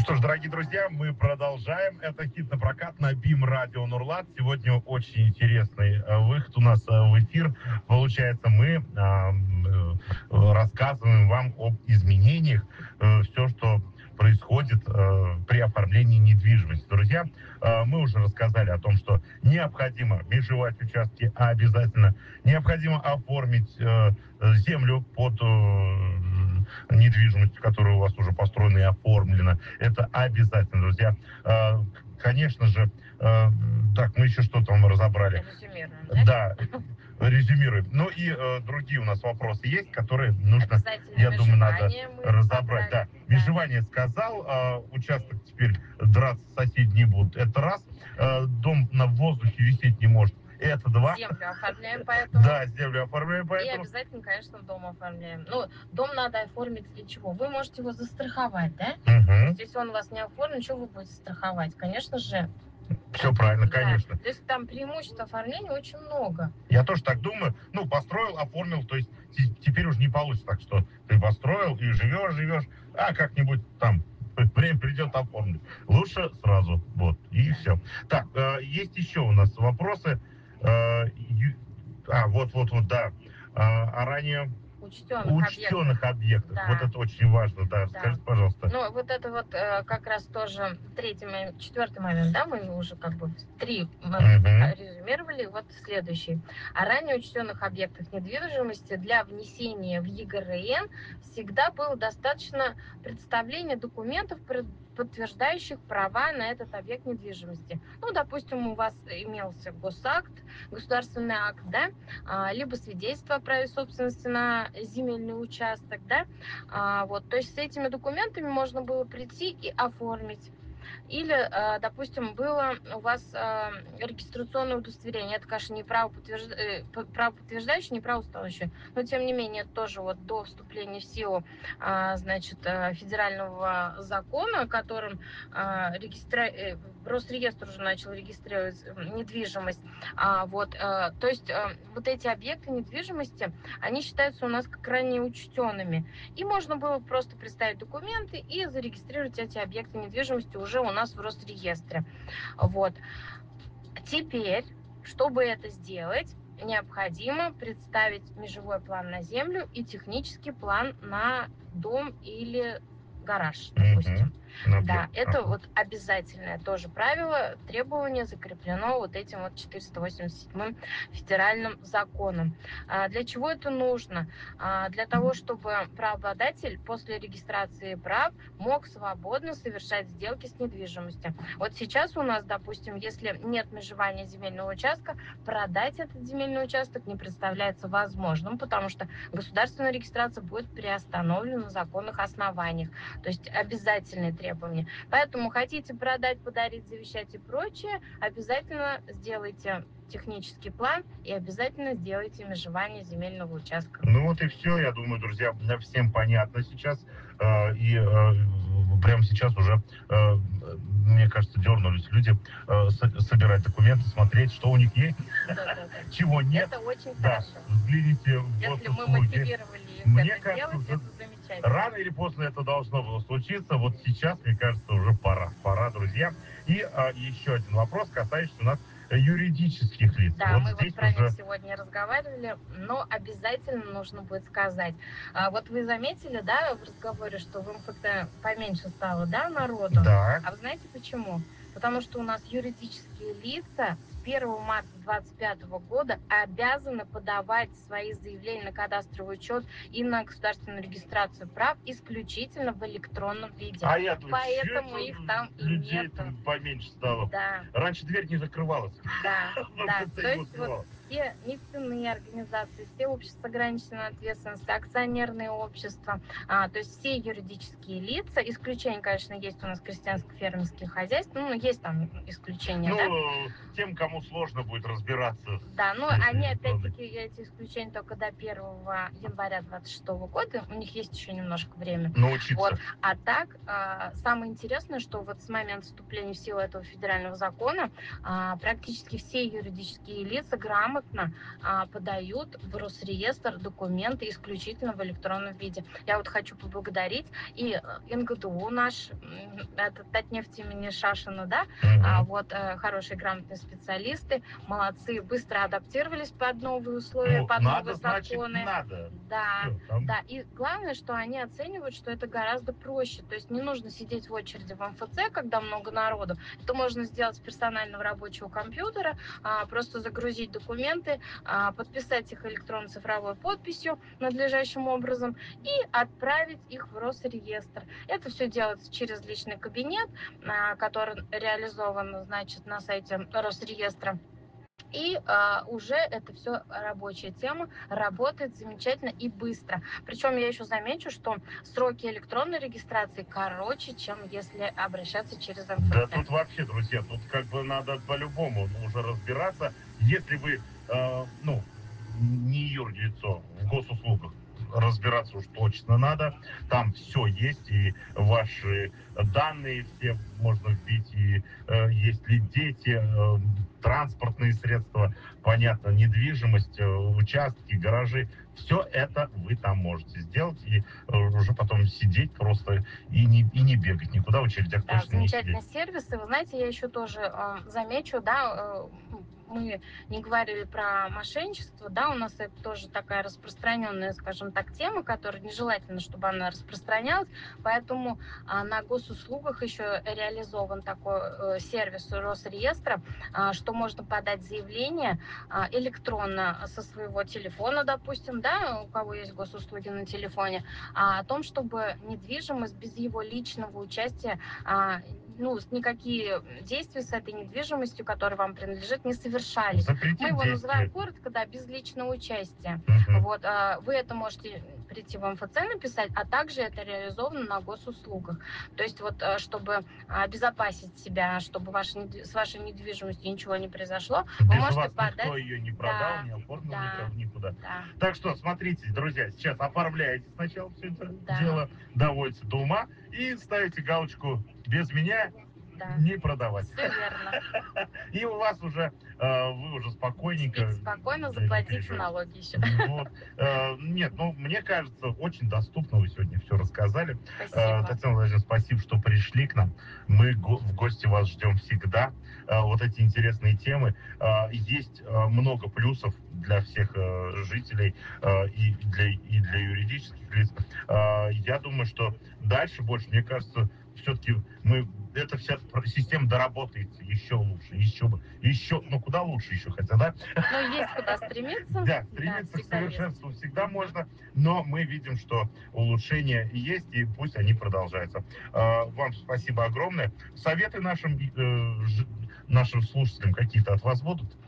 что ж, дорогие друзья, мы продолжаем. Это «Хит на прокат» на БИМ Радио Нурлат. Сегодня очень интересный выход у нас в эфир. Получается, мы рассказываем вам об изменениях, все, что происходит при оформлении недвижимости. Друзья, мы уже рассказали о том, что необходимо межевать участки, а обязательно необходимо оформить землю под недвижимость, которая у вас уже построена и оформлена. Это обязательно, друзья. Конечно же, так, мы еще что там разобрали. Резюмируем, да? Резюмируем. Ну и другие у нас вопросы есть, которые нужно, я думаю, надо разобрать. Да, межевание сказал, участок теперь драться соседи не будут. Это раз. Дом на воздухе висеть не может. Это два. Землю оформляем, поэтому. Да, землю оформляем, поэтому. И обязательно, конечно, дом оформляем. Ну, дом надо оформить для чего? Вы можете его застраховать, да? То есть, если он у вас не оформлен, что вы будете страховать? Конечно же. Все правильно, конечно. Да. То есть там преимуществ оформления очень много. Я тоже так думаю. Ну, построил, оформил, то есть теперь уже не получится так, что ты построил и живешь, а как-нибудь там время придет, оформлю. Лучше сразу, вот, и все. Так, есть еще у нас вопросы. Вот, да. А ранее учтенных объектов. Да. Вот это очень важно, да. Скажите, пожалуйста. Ну, вот это вот как раз тоже четвертый момент, да, мы уже как бы три резюмировали, вот следующий. О ранее учтенных объектах недвижимости для внесения в ЕГРН всегда было достаточно представления документов, подтверждающих права на этот объект недвижимости. Ну, допустим, у вас имелся госакт, государственный акт, да, либо свидетельство о праве собственности на земельный участок, да, вот, то есть с этими документами можно было прийти и оформить. Или, допустим, было у вас регистрационное удостоверение. Это, конечно, не право подтверждающее, не правоустанавливающее, но, тем не менее, тоже вот до вступления в силу, значит, федерального закона, которым Росреестр уже начал регистрировать недвижимость. То есть вот эти объекты недвижимости, они считаются у нас как ранее учтенными. И можно было просто представить документы и зарегистрировать эти объекты недвижимости уже у нас в Росреестре. Вот. Теперь, чтобы это сделать, необходимо представить межевой план на землю и технический план на дом или гараж, допустим. Да, это вот обязательное тоже правило, требование закреплено вот этим вот 487 федеральным законом. Для чего это нужно? Для того, чтобы правообладатель после регистрации прав мог свободно совершать сделки с недвижимостью. Вот сейчас у нас, допустим, если нет межевания земельного участка, продать этот земельный участок не представляется возможным, потому что государственная регистрация будет приостановлена на законных основаниях. То есть обязательные требования. Поэтому хотите продать, подарить, завещать и прочее, обязательно сделайте технический план и обязательно сделайте межевание земельного участка. Ну вот и все, я думаю, друзья, всем понятно сейчас. Прямо сейчас уже, мне кажется, дернулись люди собирать документы, смотреть, что у них есть, чего нет. Это очень хорошо. Взгляните, если мы мотивировали их мне это кажется, делать, это замечательно. Рано или поздно это должно было случиться. Вот сейчас, мне кажется, уже пора, друзья. И еще один вопрос, касающийся у нас юридических лиц. Да, мы вот про них сегодня разговаривали, но обязательно нужно будет сказать. Вот вы заметили, да, в разговоре, что в МФТ поменьше стало, да, народу? Да. А вы знаете почему? Потому что у нас юридические лица с 1 марта 2025 года обязаны подавать свои заявления на кадастровый учет и на государственную регистрацию прав исключительно в электронном виде. Поэтому их там и нет. Поменьше стало. Да. Раньше дверь не закрывалась. Да. То есть вот все нефтяные организации, все общества с ограниченной ответственностью, акционерные общества, то есть все юридические лица, исключение, конечно, есть у нас крестьянско-фермерские хозяйства, ну, есть там исключения, да? Тем, кому сложно будет разбираться. Да, но они, опять-таки, эти исключения только до 1 января 2026 года, у них есть еще немножко времени. Научиться. Вот. А так, самое интересное, что вот с момента вступления в силу этого федерального закона практически все юридические лица грамотно грамотно подают в Росреестр документы исключительно в электронном виде. Я вот хочу поблагодарить и НГДУ наш, это Татнефть имени Шашина, да, вот хорошие грамотные специалисты, молодцы, быстро адаптировались под новые условия, Ну, под надо, новые значит, законы. надо. Да, Всё, там... да, и главное, что они оценивают, что это гораздо проще, то есть не нужно сидеть в очереди в МФЦ, когда много народу, это можно сделать с персонального рабочего компьютера, просто загрузить документы, подписать их электронно-цифровой подписью надлежащим образом и отправить их в Росреестр. Это все делается через личный кабинет, который реализован, значит, на сайте Росреестра. И уже это все рабочая тема, работает замечательно и быстро. Причем я еще замечу, что сроки электронной регистрации короче, чем если обращаться через МФЦ. Да тут вообще, друзья, тут как бы надо по-любому уже разбираться. Если вы, не юрлицо в госуслугах, разбираться уж точно надо. Там все есть, и ваши данные все можно вбить, и есть ли дети, транспортные средства, понятно, недвижимость, участки, гаражи. Все это вы там можете сделать, и уже потом сидеть просто и не бегать никуда, в очередях Да, точно не сидеть. замечательные сервисы. Вы знаете, я еще тоже замечу, да, мы не говорили про мошенничество, да, у нас это тоже такая распространенная, скажем так, тема, которая нежелательно, чтобы она распространялась, поэтому на госуслугах еще реализован такой сервис Росреестра, что можно подать заявление электронно со своего телефона, допустим, да, у кого есть госуслуги на телефоне, о том, чтобы недвижимость без его личного участия, никакие действия с этой недвижимостью, которая вам принадлежит, не совершались. Запретить Мы его действие. называем коротко, да, без личного участия. Вот, вы это можете прийти в МФЦ написать, а также это реализовано на госуслугах. То есть вот, чтобы обезопасить себя, чтобы с вашей недвижимостью ничего не произошло, Без вы можете вас подать... никто ее не продал, не оформил никуда. Да. Так что, смотрите, друзья, сейчас оформляете сначала все это Да. дело, доводите до ума и ставите галочку «Без меня не продавать». Все верно. И у вас уже, вы уже спокойненько... Спите спокойно, заплатите налоги еще. Вот. Нет, мне кажется, очень доступно вы сегодня все рассказали. Спасибо. Татьяна Владимировна, спасибо, что пришли к нам. Мы в гости вас ждем всегда. Вот эти интересные темы. Есть много плюсов для всех жителей и для юридических лиц. Я думаю, что дальше больше, мне кажется, все-таки эта вся система доработается еще лучше, еще, куда лучше еще хотя, да? Но есть куда стремиться. Да, стремиться к совершенству есть. всегда можно, но мы видим, что улучшения есть, и пусть они продолжаются. Вам спасибо огромное. Советы нашим слушателям какие-то от вас будут?